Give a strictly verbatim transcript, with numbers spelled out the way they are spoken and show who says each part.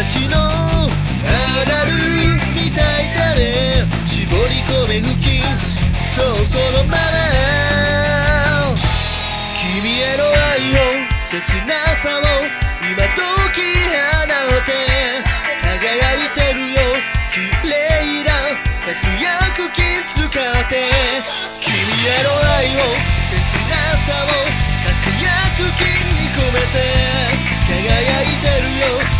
Speaker 1: 私のアナルみたいだね絞り込め付近そうそのまま君への愛を切なさを今時放って輝いてるよ綺麗な活躍金使って君への愛を切なさを活躍金に込めて輝いてるよ